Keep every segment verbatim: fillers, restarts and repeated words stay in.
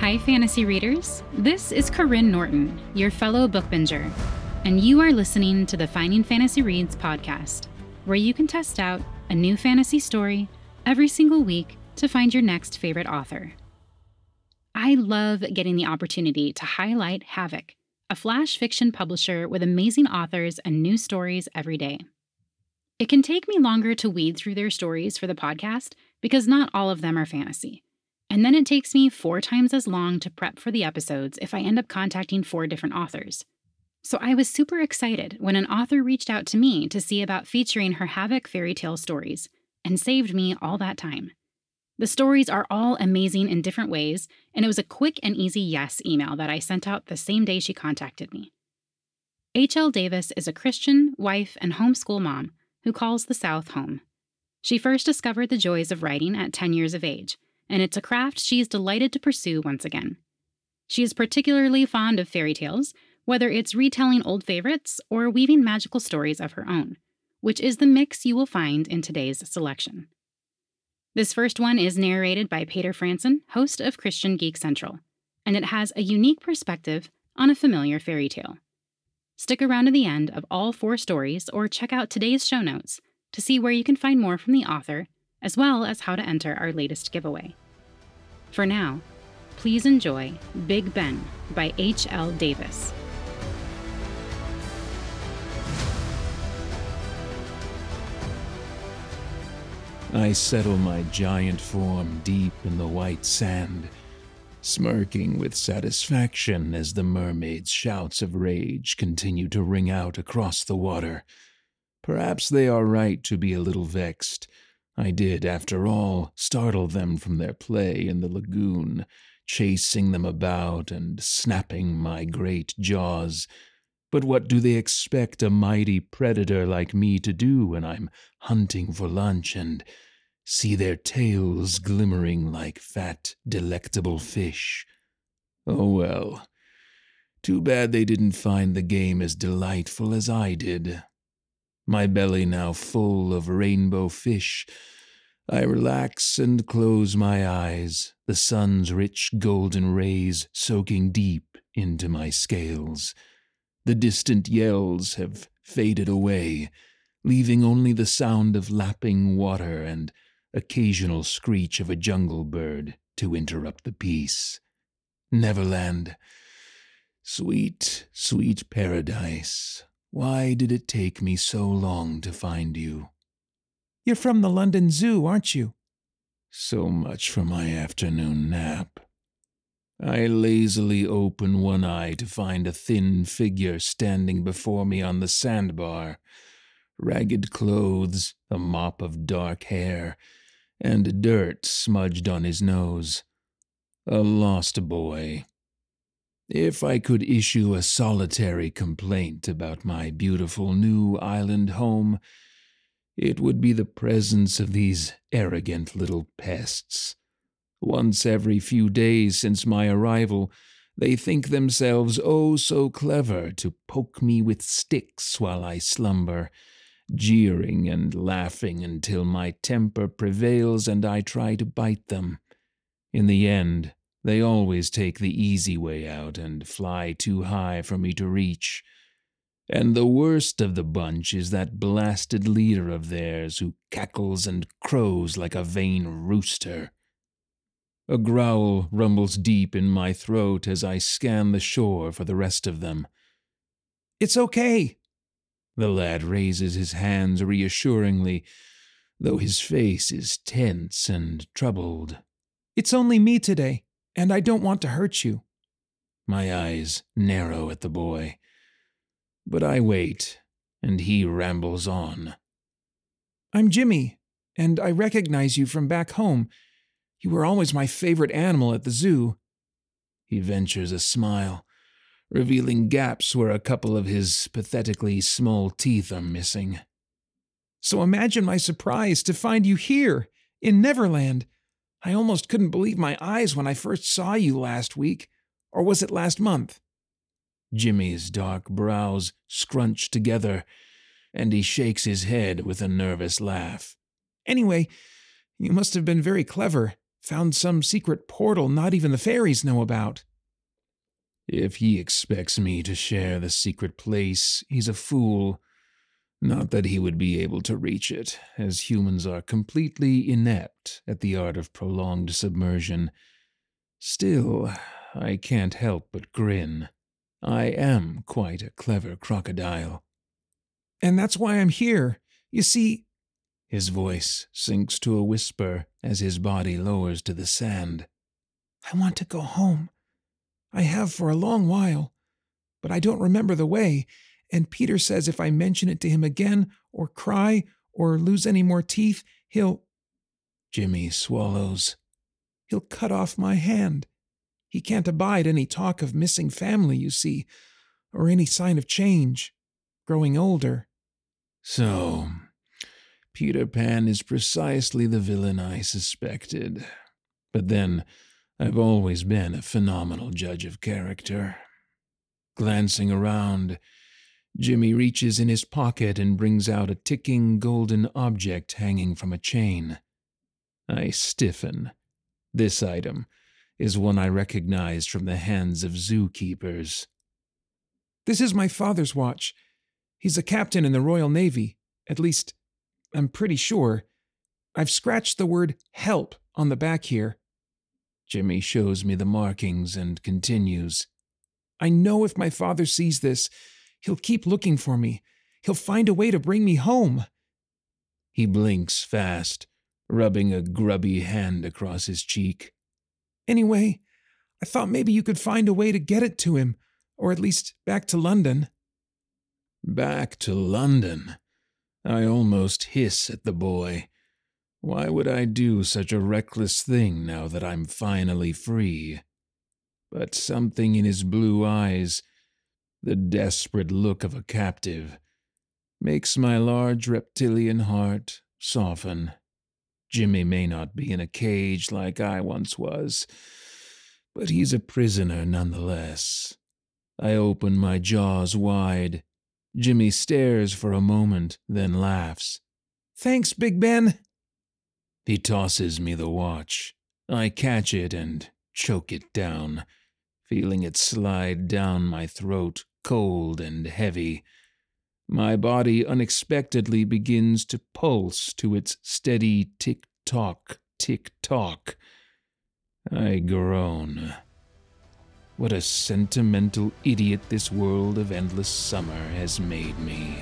Hi, fantasy readers. This is Corinne Norton, your fellow book binger, and you are listening to the Finding Fantasy Reads podcast, where you can test out a new fantasy story every single week to find your next favorite author. I love getting the opportunity to highlight Havoc, a flash fiction publisher with amazing authors and new stories every day. It can take me longer to weed through their stories for the podcast because not all of them are fantasy. And then it takes me four times as long to prep for the episodes if I end up contacting four different authors. So I was super excited when an author reached out to me to see about featuring her Havoc fairy tale stories, and saved me all that time. The stories are all amazing in different ways, and it was a quick and easy yes email that I sent out the same day she contacted me. H L Davis is a Christian, wife, and homeschool mom who calls the South home. She first discovered the joys of writing at ten years of age, and it's a craft she is delighted to pursue once again. She is particularly fond of fairy tales, whether it's retelling old favorites or weaving magical stories of her own, which is the mix you will find in today's selection. This first one is narrated by Peter Franson, host of Christian Geek Central, and it has a unique perspective on a familiar fairy tale. Stick around to the end of all four stories or check out today's show notes to see where you can find more from the author, as well as how to enter our latest giveaway. For now, please enjoy Big Ben by H L Davis. I settle my giant form deep in the white sand, smirking with satisfaction as the mermaid's shouts of rage continue to ring out across the water. Perhaps they are right to be a little vexed. I did, after all, startle them from their play in the lagoon, chasing them about and snapping my great jaws. But what do they expect a mighty predator like me to do when I'm hunting for lunch and see their tails glimmering like fat, delectable fish? Oh well. Too bad they didn't find the game as delightful as I did. My belly now full of rainbow fish, I relax and close my eyes, the sun's rich golden rays soaking deep into my scales. The distant yells have faded away, leaving only the sound of lapping water and occasional screech of a jungle bird to interrupt the peace. Neverland. Sweet, sweet paradise. Why did it take me so long to find you? You're from the London Zoo, aren't you? So much for my afternoon nap. I lazily open one eye to find a thin figure standing before me on the sandbar. Ragged clothes, a mop of dark hair, and dirt smudged on his nose. A lost boy. If I could issue a solitary complaint about my beautiful new island home, it would be the presence of these arrogant little pests. Once every few days since my arrival, they think themselves oh so clever to poke me with sticks while I slumber, jeering and laughing until my temper prevails and I try to bite them. In the end, they always take the easy way out and fly too high for me to reach. And the worst of the bunch is that blasted leader of theirs who cackles and crows like a vain rooster. A growl rumbles deep in my throat as I scan the shore for the rest of them. It's okay. The lad raises his hands reassuringly, though his face is tense and troubled. It's only me today, and I don't want to hurt you. My eyes narrow at the boy. But I wait, and he rambles on. I'm Jimmy, and I recognize you from back home. You were always my favorite animal at the zoo. He ventures a smile, revealing gaps where a couple of his pathetically small teeth are missing. So imagine my surprise to find you here, in Neverland. I almost couldn't believe my eyes when I first saw you last week, or was it last month? Jimmy's dark brows scrunch together, and he shakes his head with a nervous laugh. Anyway, you must have been very clever, Found some secret portal not even the fairies know about. If he expects me to share the secret place, he's a fool. Not that he would be able to reach it, as humans are completely inept at the art of prolonged submersion. Still, I can't help but grin. I am quite a clever crocodile. And that's why I'm here. You see, his voice sinks to a whisper as his body lowers to the sand. I want to go home. I have for a long while, but I don't remember the way, and Peter says if I mention it to him again, or cry, or lose any more teeth, he'll... Jimmy swallows. He'll cut off my hand. He can't abide any talk of missing family, you see, or any sign of change, growing older. So, Peter Pan is precisely the villain I suspected. But then, I've always been a phenomenal judge of character. Glancing around, Jimmy reaches in his pocket and brings out a ticking golden object hanging from a chain. I stiffen. This item is one I recognized from the hands of zookeepers. This is my father's watch. He's a captain in the Royal Navy. At least, I'm pretty sure. I've scratched the word help on the back here. Jimmy shows me the markings and continues. I know if my father sees this, he'll keep looking for me. He'll find a way to bring me home. He blinks fast, rubbing a grubby hand across his cheek. Anyway, I thought maybe you could find a way to get it to him, or at least back to London. Back to London? I almost hiss at the boy. Why would I do such a reckless thing now that I'm finally free? But something in his blue eyes, the desperate look of a captive, makes my large reptilian heart soften. Jimmy may not be in a cage like I once was, but he's a prisoner nonetheless. I open my jaws wide. Jimmy stares for a moment, then laughs. Thanks, Big Ben. He tosses me the watch. I catch it and choke it down, feeling it slide down my throat, cold and heavy. My body unexpectedly begins to pulse to its steady tick-tock, tick-tock. I groan. What a sentimental idiot this world of endless summer has made me.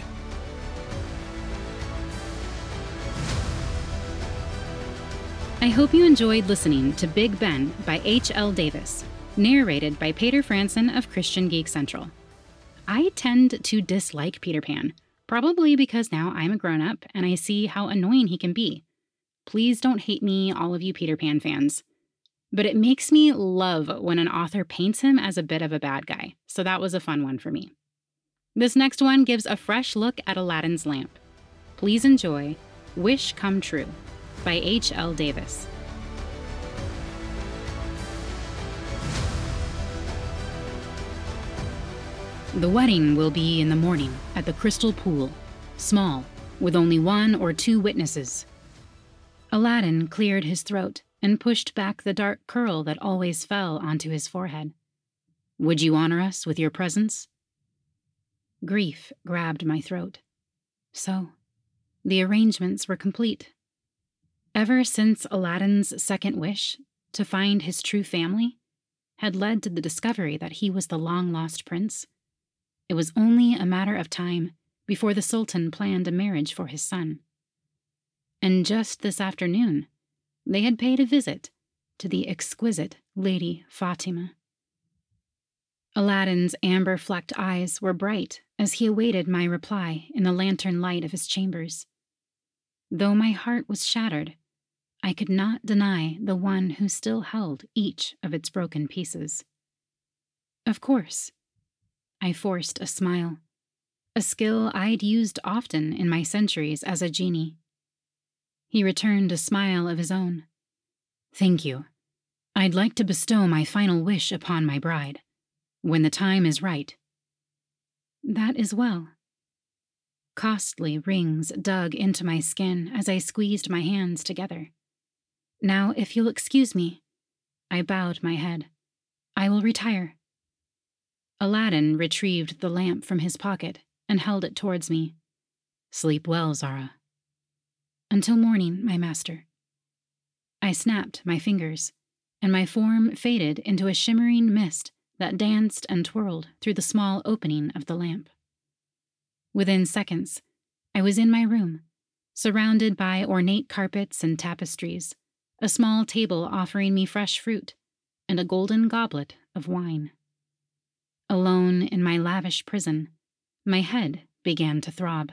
I hope you enjoyed listening to Big Ben by H L Davis, narrated by Peter Franson of Christian Geek Central. I tend to dislike Peter Pan, probably because now I'm a grown-up and I see how annoying he can be. Please don't hate me, all of you Peter Pan fans. But it makes me love when an author paints him as a bit of a bad guy, so that was a fun one for me. This next one gives a fresh look at Aladdin's lamp. Please enjoy Wish Come True by H L Davis. The wedding will be in the morning at the Crystal Pool, small, with only one or two witnesses. Aladdin cleared his throat and pushed back the dark curl that always fell onto his forehead. Would you honor us with your presence? Grief grabbed my throat. So, the arrangements were complete. Ever since Aladdin's second wish, to find his true family, had led to the discovery that he was the long-lost prince, it was only a matter of time before the Sultan planned a marriage for his son. And just this afternoon, they had paid a visit to the exquisite Lady Fatima. Aladdin's amber-flecked eyes were bright as he awaited my reply in the lantern light of his chambers. Though my heart was shattered, I could not deny the one who still held each of its broken pieces. Of course, I forced a smile, a skill I'd used often in my centuries as a genie. He returned a smile of his own. Thank you. I'd like to bestow my final wish upon my bride, when the time is right. That is well. Costly rings dug into my skin as I squeezed my hands together. Now, if you'll excuse me. I bowed my head. I will retire. Aladdin retrieved the lamp from his pocket and held it towards me. Sleep well, Zara. Until morning, my master. I snapped my fingers, and my form faded into a shimmering mist that danced and twirled through the small opening of the lamp. Within seconds, I was in my room, surrounded by ornate carpets and tapestries, a small table offering me fresh fruit, and a golden goblet of wine. Alone in my lavish prison, my head began to throb.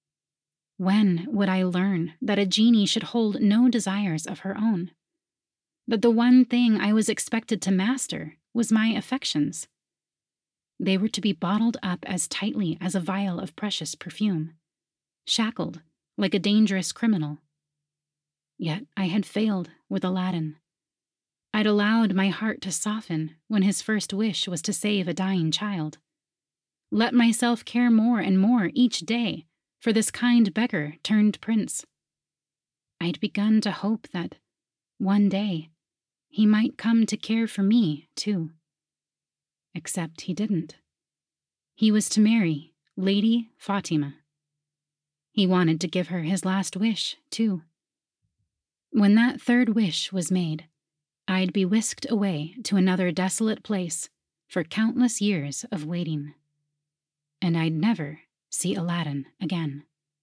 When would I learn that a genie should hold no desires of her own? That the one thing I was expected to master was my affections? They were to be bottled up as tightly as a vial of precious perfume, shackled like a dangerous criminal. Yet I had failed with Aladdin. I'd allowed my heart to soften when his first wish was to save a dying child. Let myself care more and more each day for this kind beggar turned prince. I'd begun to hope that, one day, he might come to care for me, too. Except he didn't. He was to marry Lady Fatima. He wanted to give her his last wish, too. When that third wish was made, I'd be whisked away to another desolate place for countless years of waiting. And I'd never see Aladdin again.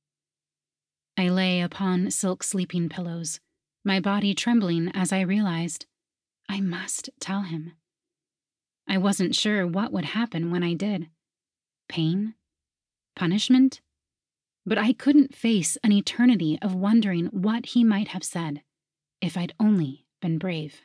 I lay upon silk sleeping pillows, my body trembling as I realized I must tell him. I wasn't sure what would happen when I did. Pain? Punishment? But I couldn't face an eternity of wondering what he might have said if I'd only been brave.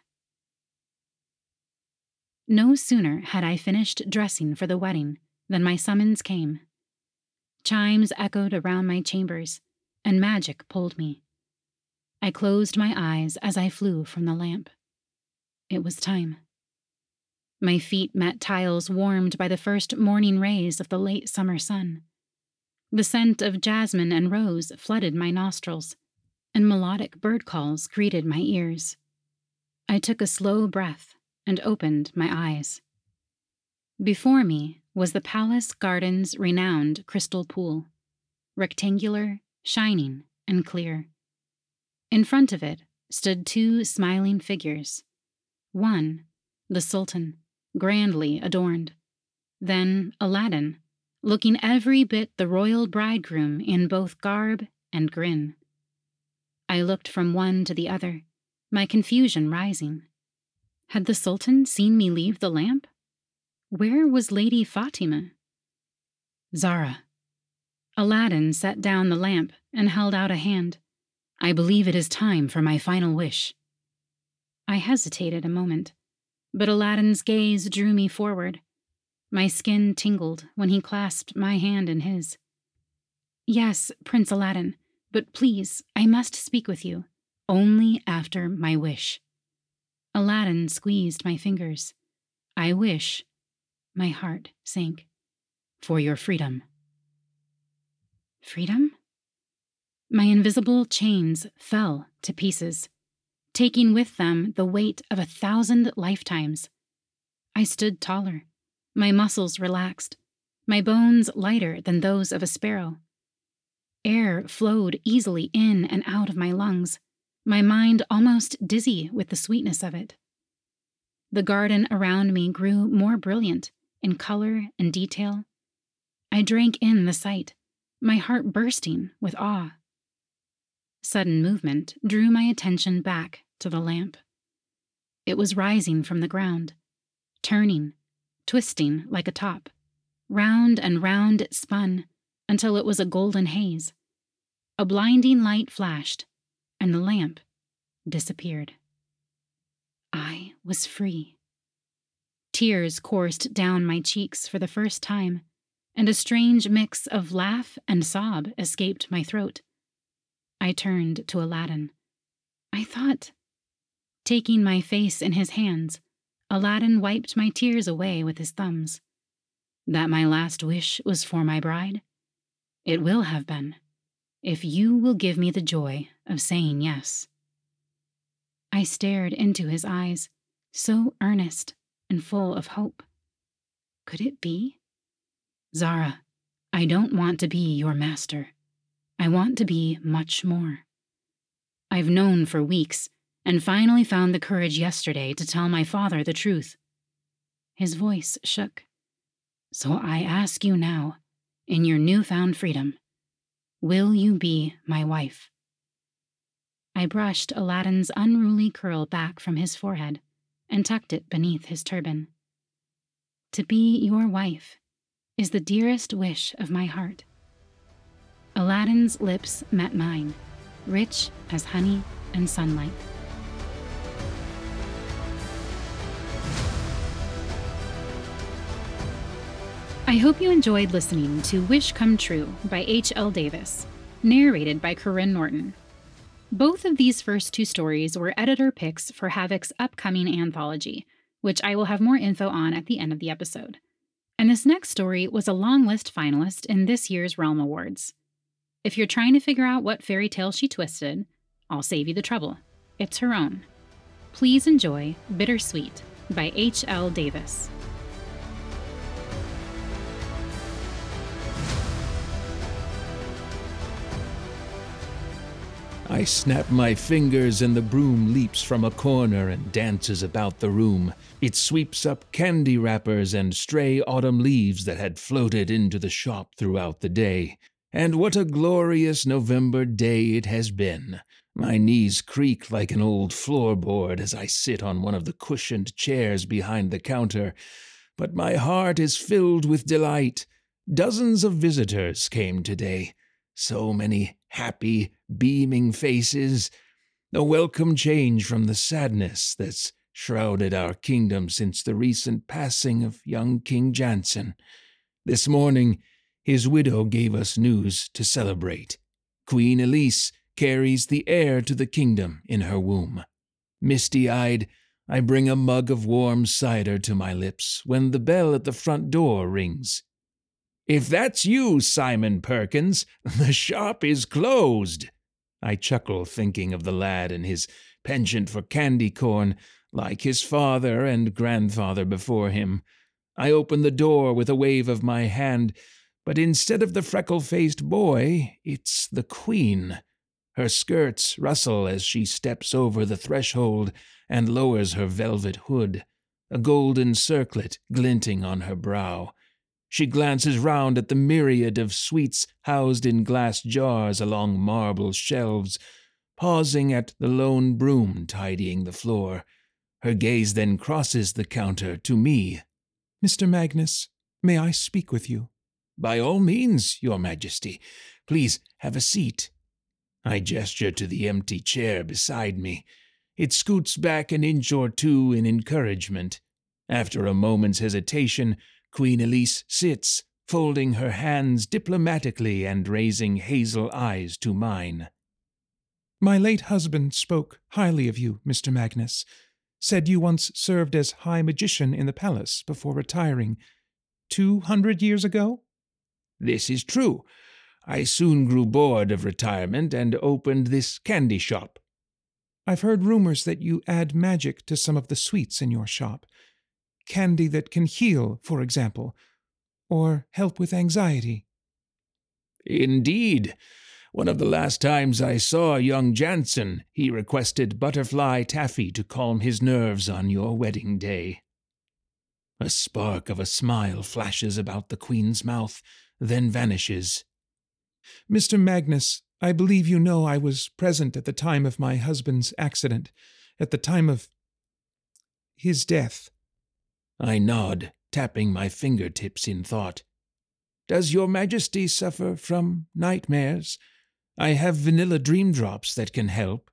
No sooner had I finished dressing for the wedding than my summons came. Chimes echoed around my chambers, and magic pulled me. I closed my eyes as I flew from the lamp. It was time. My feet met tiles warmed by the first morning rays of the late summer sun. The scent of jasmine and rose flooded my nostrils, and melodic bird calls greeted my ears. I took a slow breath and opened my eyes. Before me was the palace garden's renowned crystal pool, rectangular, shining, and clear. In front of it stood two smiling figures. One, the Sultan, grandly adorned. Then Aladdin, looking every bit the royal bridegroom in both garb and grin. I looked from one to the other, my confusion rising. Had the Sultan seen me leave the lamp? Where was Lady Fatima? Zara. Aladdin set down the lamp and held out a hand. I believe it is time for my final wish. I hesitated a moment, but Aladdin's gaze drew me forward. My skin tingled when he clasped my hand in his. Yes, Prince Aladdin, but please, I must speak with you, only after my wish. Aladdin squeezed my fingers. I wish. My heart sank. For your freedom. Freedom? My invisible chains fell to pieces, taking with them the weight of a thousand lifetimes. I stood taller, my muscles relaxed, my bones lighter than those of a sparrow. Air flowed easily in and out of my lungs, my mind almost dizzy with the sweetness of it. The garden around me grew more brilliant in color and detail. I drank in the sight, my heart bursting with awe. Sudden movement drew my attention back to the lamp. It was rising from the ground, turning, twisting like a top. Round and round it spun until it was a golden haze. A blinding light flashed, and the lamp disappeared. I was free. Tears coursed down my cheeks for the first time, and a strange mix of laugh and sob escaped my throat. I turned to Aladdin. I thought... Taking my face in his hands, Aladdin wiped my tears away with his thumbs. That my last wish was for my bride? It will have been, if you will give me the joy of saying yes. I stared into his eyes, so earnest and full of hope. Could it be? Zara, I don't want to be your master. I want to be much more. I've known for weeks, and finally found the courage yesterday to tell my father the truth. His voice shook. So I ask you now, in your newfound freedom, will you be my wife? I brushed Aladdin's unruly curl back from his forehead and tucked it beneath his turban. To be your wife is the dearest wish of my heart. Aladdin's lips met mine, rich as honey and sunlight. I hope you enjoyed listening to Wish Come True by H L Davis, narrated by Corinne Norton. Both of these first two stories were editor picks for Havok's upcoming anthology, which I will have more info on at the end of the episode. And this next story was a long list finalist in this year's Realm Awards. If you're trying to figure out what fairy tale she twisted, I'll save you the trouble. It's her own. Please enjoy Bittersweet by H L Davis. I snap my fingers and the broom leaps from a corner and dances about the room. It sweeps up candy wrappers and stray autumn leaves that had floated into the shop throughout the day. And what a glorious November day it has been. My knees creak like an old floorboard as I sit on one of the cushioned chairs behind the counter. But my heart is filled with delight. Dozens of visitors came today. So many happy, beaming faces. A welcome change from the sadness that's shrouded our kingdom since the recent passing of young King Jansen. This morning, his widow gave us news to celebrate. Queen Elise carries the heir to the kingdom in her womb. Misty-eyed, I bring a mug of warm cider to my lips when the bell at the front door rings. "If that's you, Simon Perkins, the shop is closed." I chuckle, thinking of the lad and his penchant for candy corn, like his father and grandfather before him. I open the door with a wave of my hand, but instead of the freckle-faced boy, it's the queen. Her skirts rustle as she steps over the threshold and lowers her velvet hood, a golden circlet glinting on her brow. She glances round at the myriad of sweets housed in glass jars along marble shelves, pausing at the lone broom tidying the floor. Her gaze then crosses the counter to me. "Mister Magnus, may I speak with you?" "By all means, Your Majesty. Please have a seat." I gesture to the empty chair beside me. It scoots back an inch or two in encouragement. After a moment's hesitation, Queen Elise sits, folding her hands diplomatically and raising hazel eyes to mine. "My late husband spoke highly of you, Mister Magnus. Said you once served as High Magician in the palace before retiring. Two hundred years ago?" "This is true. I soon grew bored of retirement and opened this candy shop." "I've heard rumors that you add magic to some of the sweets in your shop. Candy that can heal, for example, or help with anxiety." "Indeed. One of the last times I saw young Jansen, he requested butterfly taffy to calm his nerves on your wedding day." A spark of a smile flashes about the Queen's mouth, then vanishes. "Mister Magnus, I believe you know I was present at the time of my husband's accident, at the time of his death." I nod, tapping my fingertips in thought. "Does Your Majesty suffer from nightmares? I have vanilla dream drops that can help."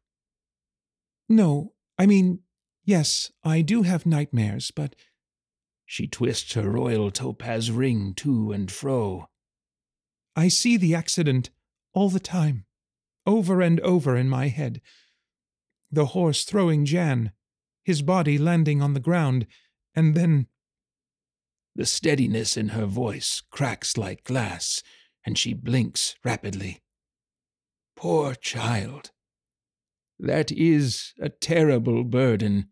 "No, I mean, yes, I do have nightmares, but—" She twists her royal topaz ring to and fro. "I see the accident all the time, over and over in my head. The horse throwing Jan, his body landing on the ground, and then—" The steadiness in her voice cracks like glass, and she blinks rapidly. "Poor child." That is a terrible burden.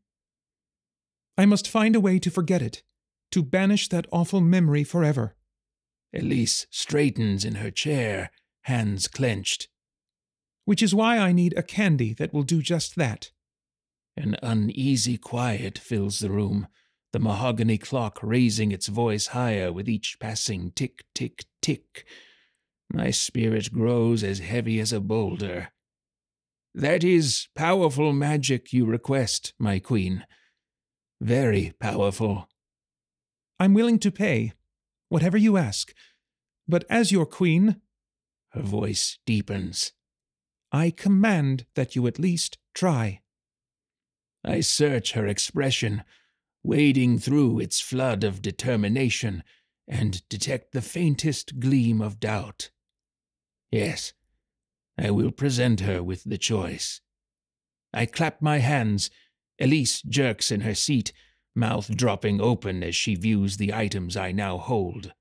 I must find a way to forget it, to banish that awful memory forever. Elise straightens in her chair, hands clenched. Which is why I need a candy that will do just that. An uneasy quiet fills the room, the mahogany clock raising its voice higher with each passing tick, tick, tick. My spirit grows as heavy as a boulder. That is powerful magic you request, my queen. Very powerful. I'm willing to pay, whatever you ask. But as your queen, her voice deepens, I command that you at least try. I search her expression, wading through its flood of determination, and detect the faintest gleam of doubt. Yes, I will present her with the choice. I clap my hands. Elise jerks in her seat, mouth dropping open as she views the items I now hold.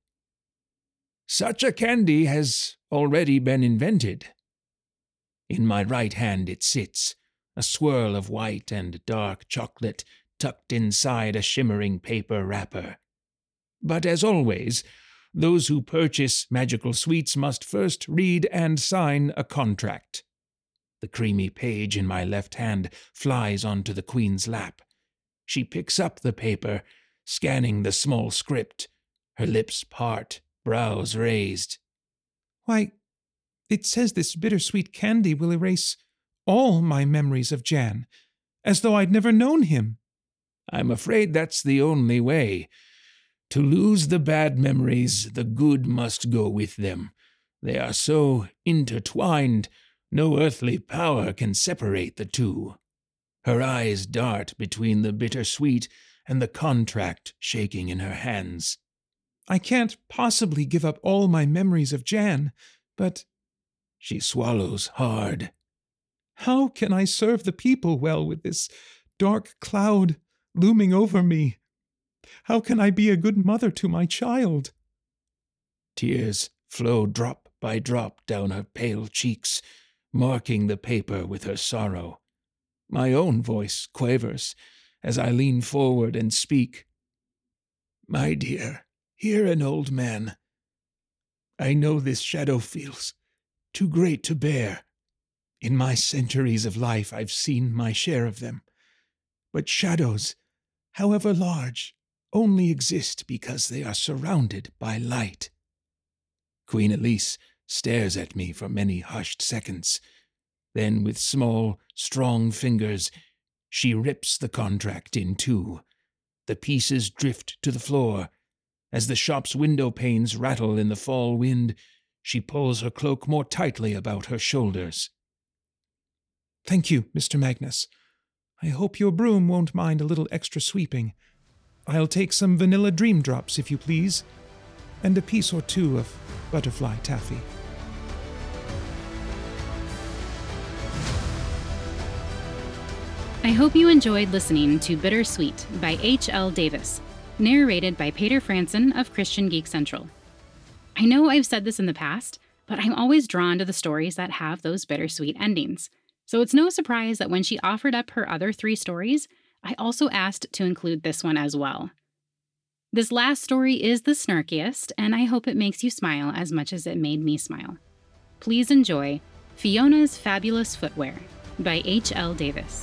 Such a candy has already been invented. In my right hand it sits, a swirl of white and dark chocolate tucked inside a shimmering paper wrapper. But as always, those who purchase magical sweets must first read and sign a contract. The creamy page in my left hand flies onto the queen's lap. She picks up the paper, scanning the small script, her lips part, brows raised. Why, it says this bittersweet candy will erase all my memories of Jan, as though I'd never known him. I'm afraid that's the only way. To lose the bad memories, the good must go with them. They are so intertwined, no earthly power can separate the two. Her eyes dart between the bittersweet and the contract shaking in her hands. I can't possibly give up all my memories of Jan, but... She swallows hard. How can I serve the people well with this dark cloud looming over me? How can I be a good mother to my child? Tears flow drop by drop down her pale cheeks, marking the paper with her sorrow. My own voice quavers as I lean forward and speak. My dear, hear an old man. I know this shadow feels too great to bear. In my centuries of life I've seen my share of them. But shadows, however large, only exist because they are surrounded by light. Queen Elise stares at me for many hushed seconds. Then, with small, strong fingers, she rips the contract in two. The pieces drift to the floor. As the shop's window panes rattle in the fall wind, she pulls her cloak more tightly about her shoulders. Thank you, Mister Magnus. I hope your broom won't mind a little extra sweeping. I'll take some vanilla dream drops, if you please, and a piece or two of butterfly taffy. I hope you enjoyed listening to Bittersweet by H L Davis, narrated by Peter Franson of Christian Geek Central. I know I've said this in the past, but I'm always drawn to the stories that have those bittersweet endings. So it's no surprise that when she offered up her other three stories, I also asked to include this one as well. This last story is the snarkiest, and I hope it makes you smile as much as it made me smile. Please enjoy Fiona's Fabulous Footwear by H L Davis.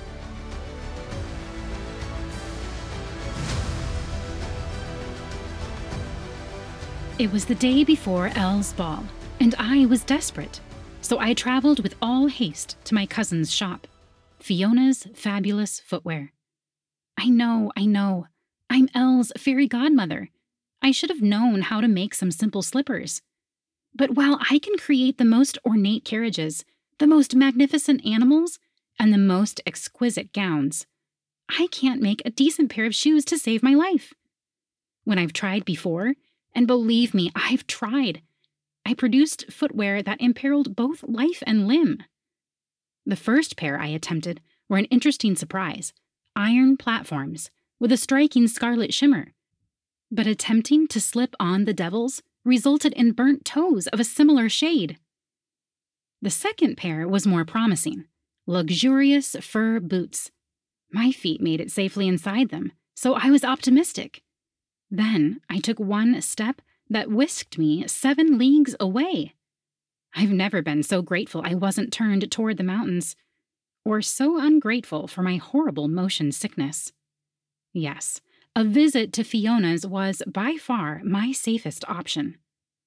It was the day before Elle's ball, and I was desperate, so I traveled with all haste to my cousin's shop, Fiona's Fabulous Footwear. I know, I know, I'm Elle's fairy godmother. I should have known how to make some simple slippers. But while I can create the most ornate carriages, the most magnificent animals, and the most exquisite gowns, I can't make a decent pair of shoes to save my life. When I've tried before, and believe me, I've tried, I produced footwear that imperiled both life and limb. The first pair I attempted were an interesting surprise, iron platforms with a striking scarlet shimmer. But attempting to slip on the devils resulted in burnt toes of a similar shade. The second pair was more promising, luxurious fur boots. My feet made it safely inside them, so I was optimistic. Then I took one step that whisked me seven leagues away. I've never been so grateful I wasn't turned toward the mountains, or so ungrateful for my horrible motion sickness. Yes, a visit to Fiona's was by far my safest option.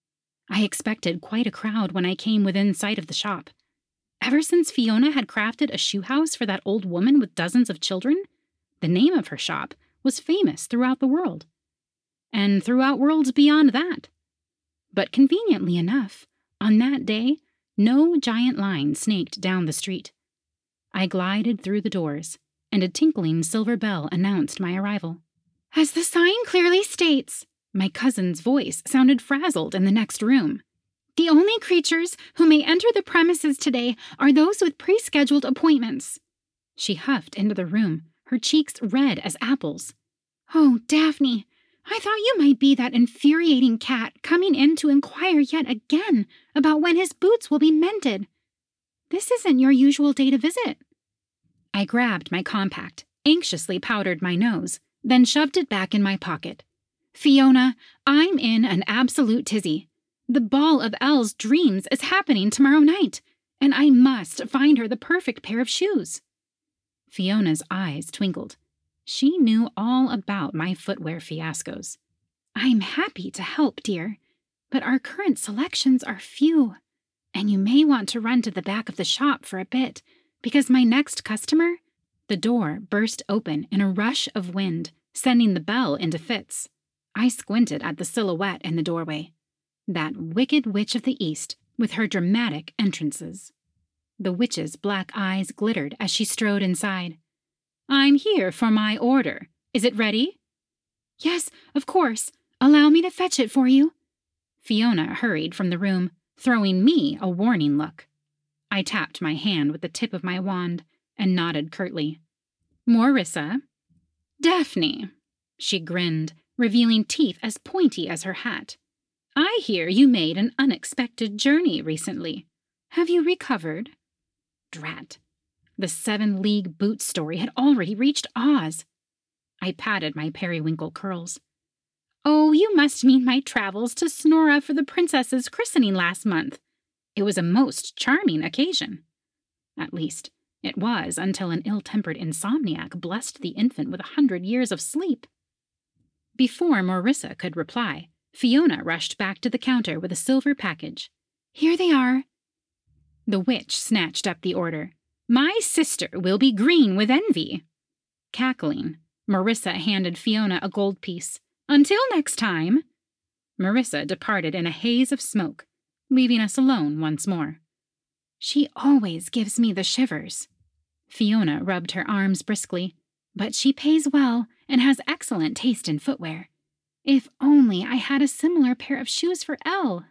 I expected quite a crowd when I came within sight of the shop. Ever since Fiona had crafted a shoe house for that old woman with dozens of children, the name of her shop was famous throughout the world. And throughout worlds beyond that. But conveniently enough, on that day, no giant line snaked down the street. I glided through the doors, and a tinkling silver bell announced my arrival. As the sign clearly states, my cousin's voice sounded frazzled in the next room. The only creatures who may enter the premises today are those with pre-scheduled appointments. She huffed into the room, her cheeks red as apples. Oh, Daphne, I thought you might be that infuriating cat coming in to inquire yet again about when his boots will be mended. This isn't your usual day to visit. I grabbed my compact, anxiously powdered my nose, then shoved it back in my pocket. Fiona, I'm in an absolute tizzy. The ball of Elle's dreams is happening tomorrow night, and I must find her the perfect pair of shoes. Fiona's eyes twinkled. She knew all about my footwear fiascos. I'm happy to help, dear, but our current selections are few, and you may want to run to the back of the shop for a bit, because my next customer... The door burst open in a rush of wind, sending the bell into fits. I squinted at the silhouette in the doorway. That wicked witch of the East, with her dramatic entrances. The witch's black eyes glittered as she strode inside. I'm here for my order. Is it ready? Yes, of course. Allow me to fetch it for you. Fiona hurried from the room, throwing me a warning look. I tapped my hand with the tip of my wand and nodded curtly. Morissa? Daphne. She grinned, revealing teeth as pointy as her hat. I hear you made an unexpected journey recently. Have you recovered? Drat. The seven-league boot story had already reached Oz. I patted my periwinkle curls. Oh, you must mean my travels to Snora for the princess's christening last month. It was a most charming occasion. At least, it was until an ill-tempered insomniac blessed the infant with a hundred years of sleep. Before Morissa could reply, Fiona rushed back to the counter with a silver package. Here they are. The witch snatched up the order. My sister will be green with envy. Cackling, Morissa handed Fiona a gold piece. Until next time. Morissa departed in a haze of smoke, leaving us alone once more. She always gives me the shivers. Fiona rubbed her arms briskly, but she pays well and has excellent taste in footwear. If only I had a similar pair of shoes for Elle.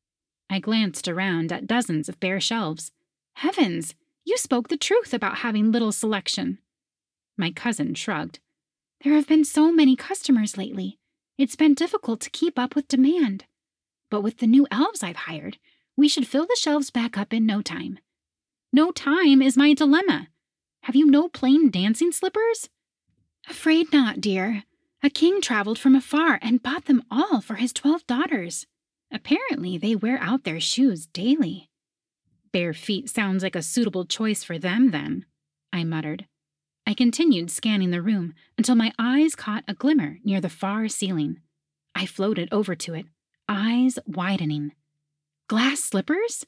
I glanced around at dozens of bare shelves. Heavens, you spoke the truth about having little selection. My cousin shrugged. There have been so many customers lately. It's been difficult to keep up with demand. But with the new elves I've hired, we should fill the shelves back up in no time. No time is my dilemma. Have you no plain dancing slippers? Afraid not, dear. A king traveled from afar and bought them all for his twelve daughters. Apparently, they wear out their shoes daily. Bare feet sounds like a suitable choice for them, then, I muttered. I continued scanning the room until my eyes caught a glimmer near the far ceiling. I floated over to it, eyes widening. Glass slippers?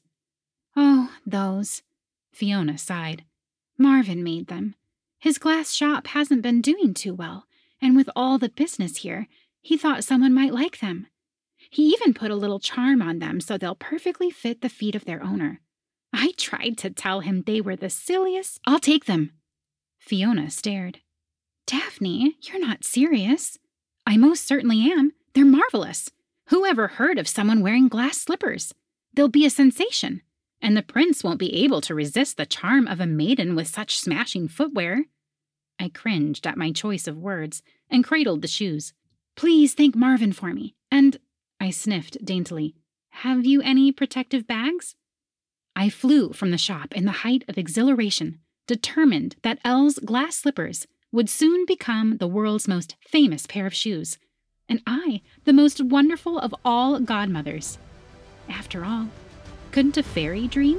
Oh, those. Fiona sighed. Marvin made them. His glass shop hasn't been doing too well, and with all the business here, he thought someone might like them. He even put a little charm on them so they'll perfectly fit the feet of their owner. I tried to tell him they were the silliest. I'll take them. Fiona stared. Daphne, you're not serious. I most certainly am. They're marvelous. Who ever heard of someone wearing glass slippers? They'll be a sensation, and the prince won't be able to resist the charm of a maiden with such smashing footwear. I cringed at my choice of words and cradled the shoes. Please thank Marvin for me, and... I sniffed daintily. Have you any protective bags? I flew from the shop in the height of exhilaration, determined that Elle's glass slippers would soon become the world's most famous pair of shoes, and I, the most wonderful of all godmothers. After all, couldn't a fairy dream?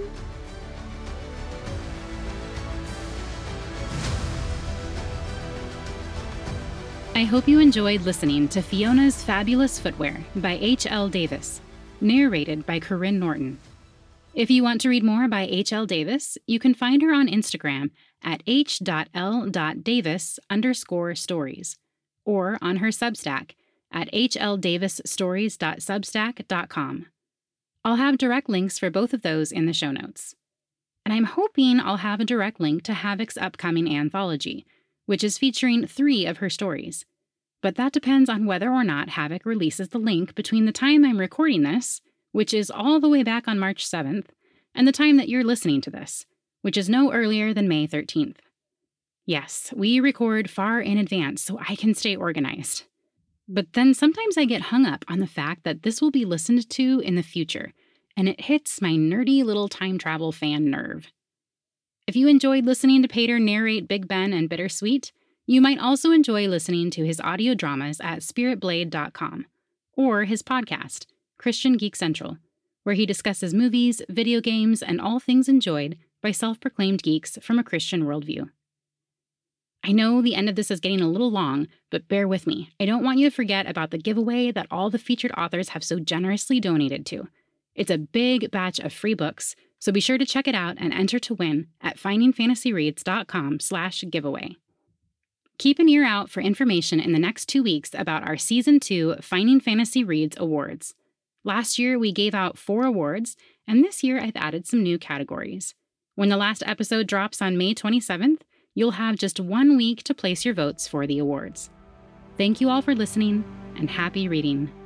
I hope you enjoyed listening to Fiona's Fabulous Footwear by H L Davis, narrated by Corinne Norton. If you want to read more by H L Davis, you can find her on Instagram at h.l.davis underscore stories, or on her Substack at hldavisstories.substack dot com. I'll have direct links for both of those in the show notes. And I'm hoping I'll have a direct link to Havoc's upcoming anthology, which is featuring three of her stories. But that depends on whether or not Havoc releases the link between the time I'm recording this, which is all the way back on March seventh, and the time that you're listening to this, which is no earlier than May thirteenth. Yes, we record far in advance so I can stay organized. But then sometimes I get hung up on the fact that this will be listened to in the future, and it hits my nerdy little time travel fan nerve. If you enjoyed listening to Pater narrate Big Ben and Bittersweet, you might also enjoy listening to his audio dramas at spirit blade dot com, or his podcast, Christian Geek Central, where he discusses movies, video games, and all things enjoyed by self-proclaimed geeks from a Christian worldview. I know the end of this is getting a little long, but bear with me. I don't want you to forget about the giveaway that all the featured authors have so generously donated to. It's a big batch of free books, so be sure to check it out and enter to win at findingfantasyreads.com slash giveaway. Keep an ear out for information in the next two weeks about our Season two Finding Fantasy Reads Awards. Last year, we gave out four awards, and this year I've added some new categories. When the last episode drops on May twenty-seventh, you'll have just one week to place your votes for the awards. Thank you all for listening, and happy reading.